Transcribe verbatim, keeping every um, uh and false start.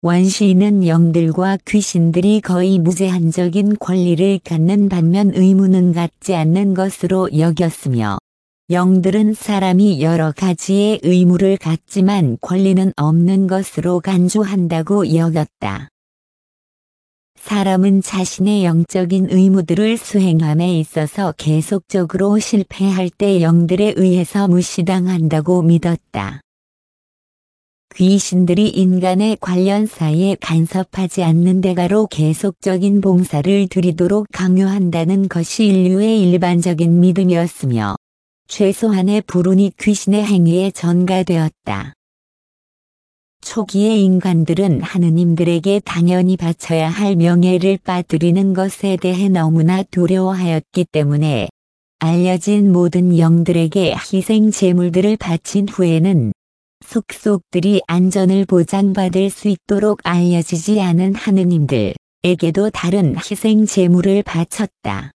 원시인은 영들과 귀신들이 거의 무제한적인 권리를 갖는 반면 의무는 갖지 않는 것으로 여겼으며, 영들은 사람이 여러 가지의 의무를 갖지만 권리는 없는 것으로 간주한다고 여겼다. 사람은 자신의 영적인 의무들을 수행함에 있어서 계속적으로 실패할 때 영들에 의해서 무시당한다고 믿었다. 귀신들이 인간의 관련사에 간섭하지 않는 대가로 계속적인 봉사를 드리도록 강요한다는 것이 인류의 일반적인 믿음이었으며, 최소한의 불운이 귀신의 행위에 전가되었다. 초기의 인간들은 하느님들에게 당연히 바쳐야 할 명예를 빠뜨리는 것에 대해 너무나 두려워하였기 때문에 알려진 모든 영들에게 희생 제물들을 바친 후에는 속속들이 안전을 보장받을 수 있도록 알려지지 않은 하느님들에게도 다른 희생 제물을 바쳤다.